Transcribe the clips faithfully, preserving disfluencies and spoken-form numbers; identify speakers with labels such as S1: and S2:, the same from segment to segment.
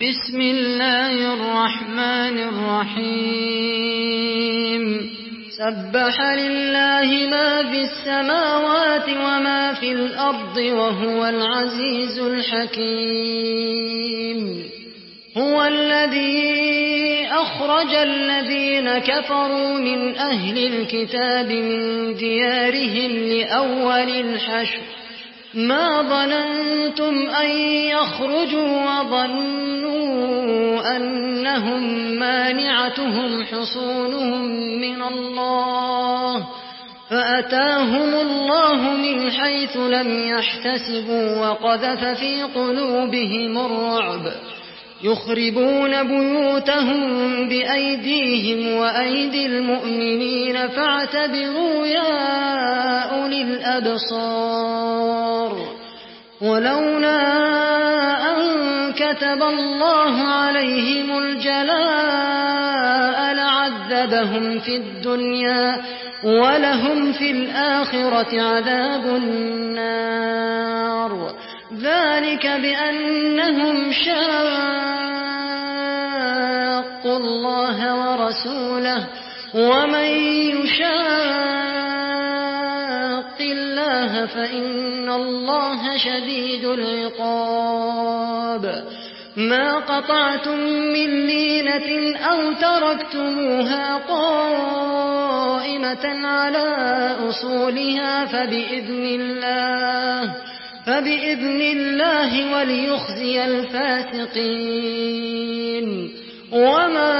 S1: بسم الله الرحمن الرحيم سبح لله ما في السماوات وما في الأرض وهو العزيز الحكيم هو الذي أخرج الذين كفروا من أهل الكتاب من ديارهم لأول الحشر ما ظننتم أن يخرجوا وظنوا أنهم مانعتهم حصونهم من الله فأتاهم الله من حيث لم يحتسبوا وقذف في قلوبهم الرعب يخربون بيوتهم بأيديهم وأيدي المؤمنين فاعتبروا يا أولي الأبصار ولولا أن كتب الله عليهم الجلاء لعذبهم في الدنيا ولهم في الآخرة عذاب النار ذلك بأنهم شاقوا الله ورسوله ومن يشاق الله فإن الله شديد العقاب ما قطعتم من لينة أو تركتموها قائمة على أصولها فبإذن الله فبإذن الله وليخزي الفاسقين وما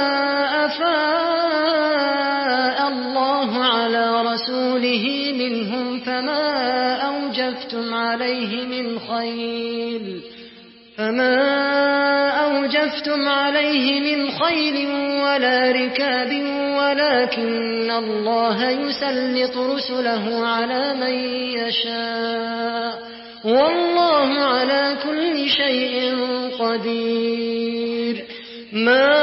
S1: أفاء الله على رسوله منهم فما أوجفتم عليه من خيل فما أوجفتم عليه من خيل ولا ركاب ولكن الله يسلط رسله على من يشاء والله على كل شيء قدير ما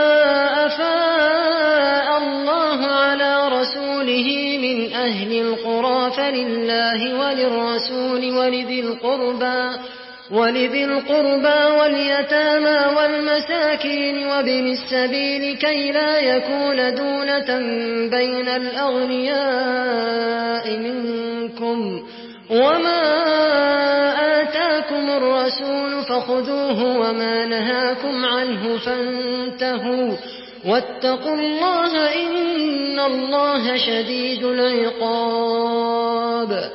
S1: أفاء الله على رسوله من أهل القرى فلله وللرسول ولذي القربى ولذي القربى واليتامى والمساكين وابن السبيل كي لا يكون دونة بين الأغنياء منكم وما آتاكم الرسول فخذوه وما نهاكم عنه فانتهوا واتقوا الله إن الله شديد العقاب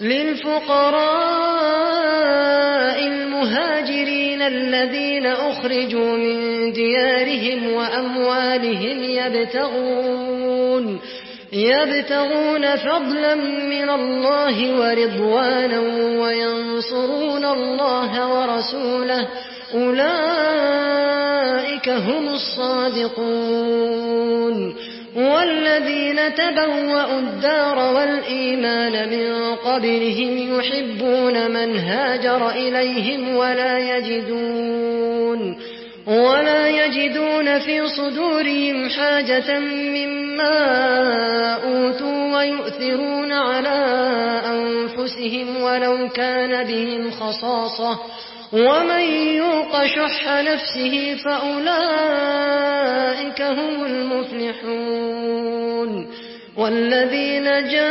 S1: للفقراء المهاجرين الذين أخرجوا من ديارهم وأموالهم يبتغون يبتغون فضلا من الله ورضوانا وينصرون الله ورسوله أولئك هم الصادقون والذين تبوأوا الدار والإيمان من قبلهم يحبون من هاجر إليهم ولا يجدون ولا يجدون في صدورهم حاجة مما أوتوا ويؤثرون على أنفسهم ولو كان بهم خصاصة ومن يوق شح نفسه فأولئك هم المفلحون والذين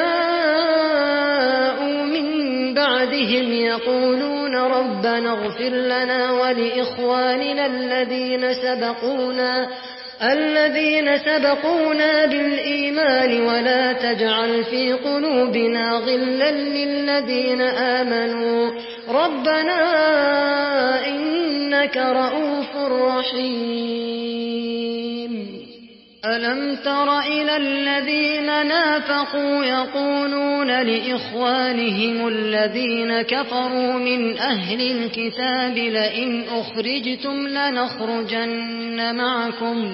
S1: جاءوا من بعدهم يقولون ربنا اغفر لنا ولإخواننا الذين سبقونا الذين سبقونا بالإيمان ولا تجعل في قلوبنا غلا للذين آمنوا ربنا إنك رؤوف رحيم ألم تر إلى الذين نافقوا يقولون لإخوانهم الذين كفروا من أهل الكتاب لئن أخرجتم لنخرجن معكم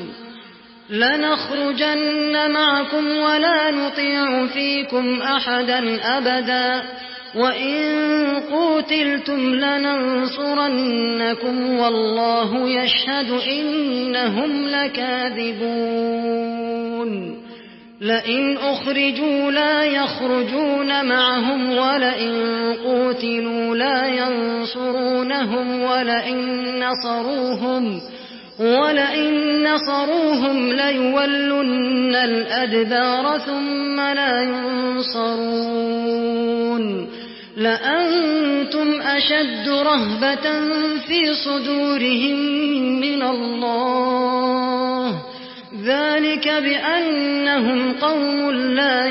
S1: لنخرجن معكم ولا نطيع فيكم أحدا أبدا وإن قوتلتم لننصرنكم والله يشهد إنهم لكاذبون لئن أخرجوا لا يخرجون معهم ولئن قوتلوا لا ينصرونهم ولئن نصروهم ولئن نصروهم ليولن الأدبار ثم لا ينصرون لأنتم أشد رهبة في صدورهم من الله ذلك بأنهم قوم لا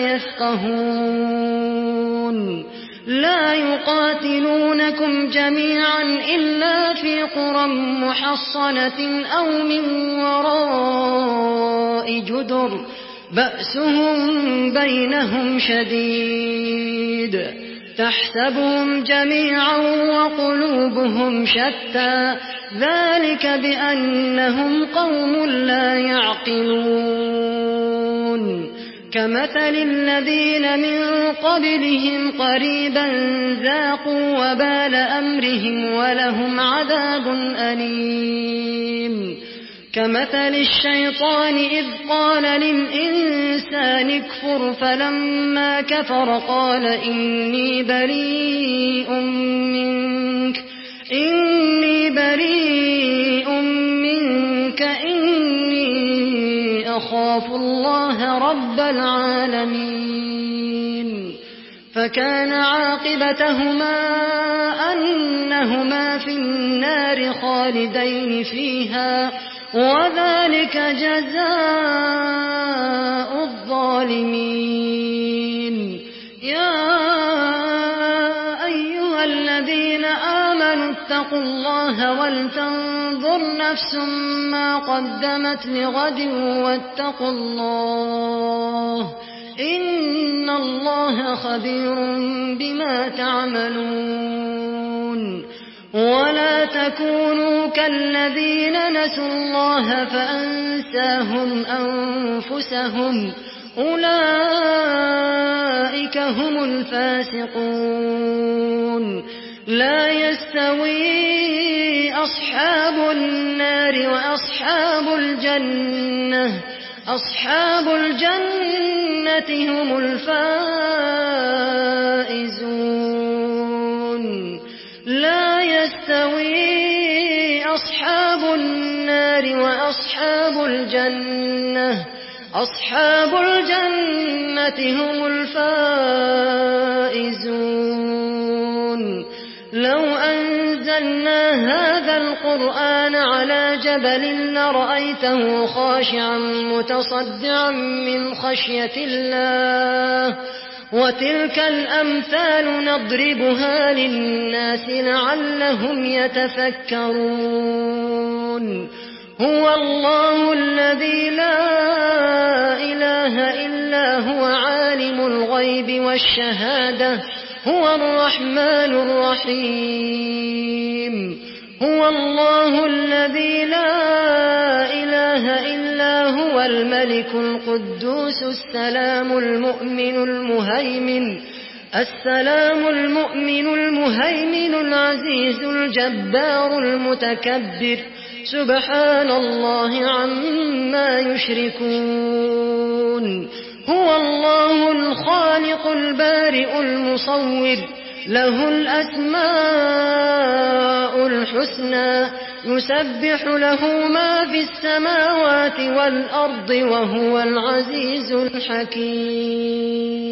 S1: يفقهون لا يقاتلونكم جميعا إلا في قرى محصنة أو من وراء جدر بأسهم بينهم شديد تحسبهم جميعا وقلوبهم شتى ذلك بأنهم قوم لا يعقلون كمثل الذين من قبلهم قريبا ذاقوا وبال أمرهم ولهم عذاب أليم كمثل الشيطان إذ قال للإنسان اكفر فلما كفر قال إني بريء منك إني بريء منك إني أخاف الله رب العالمين فكان عاقبتهما أنهما في النار خالدين فيها وذلك جزاء الظالمين يا أيها الذين آمنوا اتقوا الله ولتنظر نفس ما قدمت لغد واتقوا الله إن الله خبير بما تعملون ولا تكونوا كالذين نسوا الله فأنساهم أنفسهم أولئك هم الفاسقون لا يستوي أصحاب النار وأصحاب الجنة أصحاب الجنة هم الفائزون لا يستوي أصحاب النار وأصحاب الجنة أصحاب الجنة هم الفائزون لو أنزلنا هذا القرآن على جبل لرأيته خاشعا متصدعا من خشية الله وتلك الأمثال نضربها للناس لعلهم يتفكرون هو الله الذي لا إله إلا هو عالم الغيب والشهادة هو الرحمن الرحيم هو الله الذي لا إله إلا هو الملك القدوس السلام المؤمن المهيمن السلام المؤمن المهيمن العزيز الجبار المتكبر سبحان الله عما يشركون هو الله الخالق البارئ المصور له الأسماء الحسنى يسبح له ما في السماوات والأرض وهو العزيز الحكيم